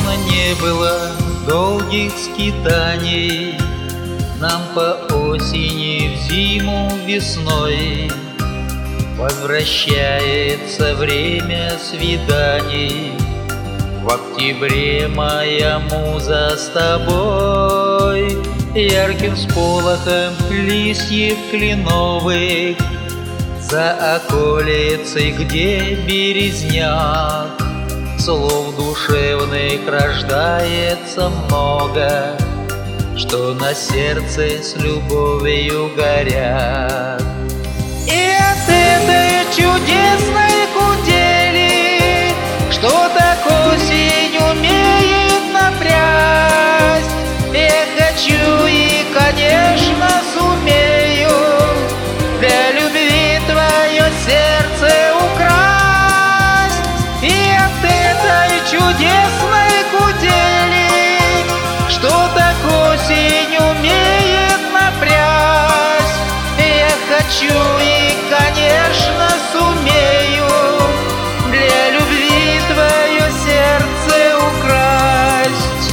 Словно не было долгих скитаний, нам по осени в зиму весной возвращается время свиданий. В октябре моя муза с тобой ярким всполохом листьев кленовых за околицей, где березняк, слов душевных рождается много, что на сердце с любовью горят. И от этой чудесной кудели, что так осень умеет напрясть, я хочу и, конечно, сумею для любви твое сердце украсть. И от этой чудесной кудели, что так осень умеет напрясть, я хочу и, конечно, сумею для любви твое сердце украсть.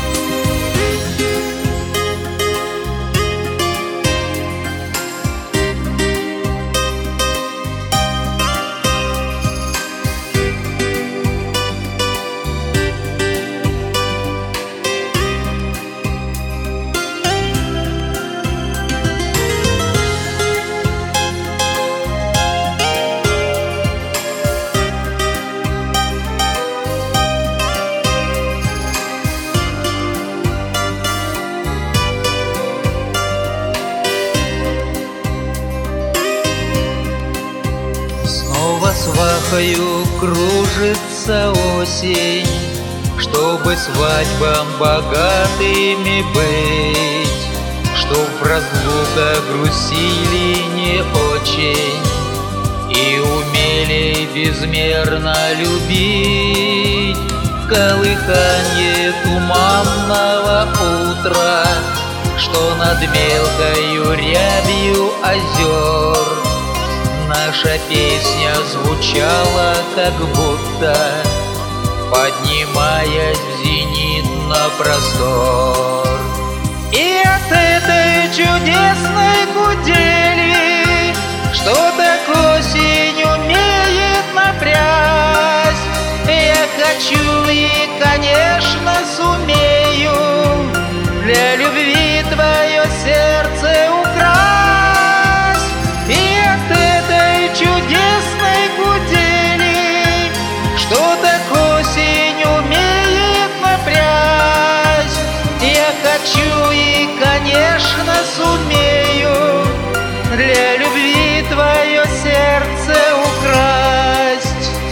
Свахою кружится осень, чтобы свадьбам богатыми быть, чтоб в разлуках грустили не очень и умели безмерно любить. В колыханье туманного утра, что над мелкою рябью озер, наша песня звучала как будто, поднимаясь в зенит на простор. И от этой чудесной кудели, что так осень умеет напрясть, я хочу и, конечно, сумею для любви твое сердце украсть. И от этой чудесной кудели, что так осень умеет напрясть, я хочу и, конечно, сумею для любви твое сердце украсть.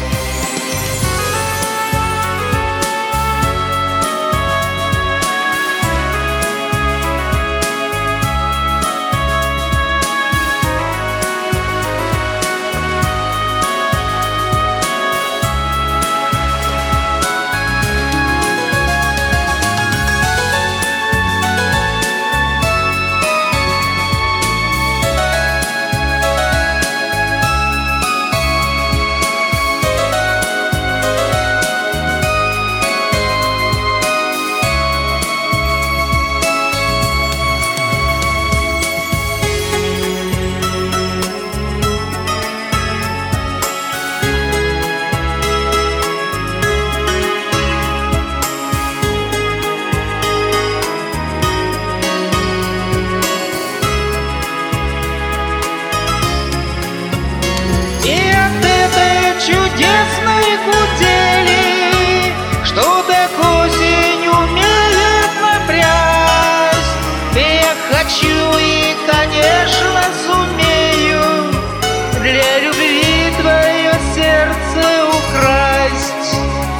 Чудесной кудели, что так осень умеет напрясть, я хочу и, конечно, сумею для любви твое сердце украсть.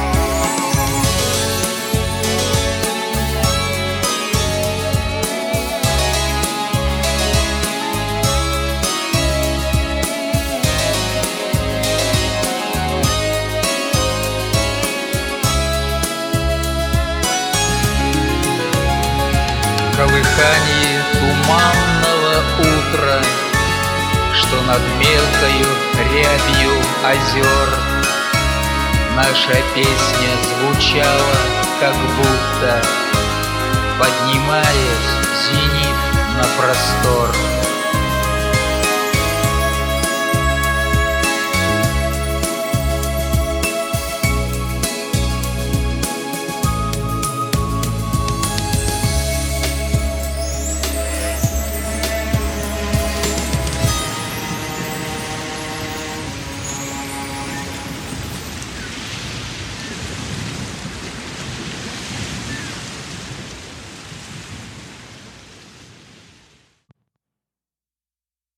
Колыханье туманного утра, что над мелкою рябью озер, наша песня звучала как будто, поднимаясь в зенит на простор.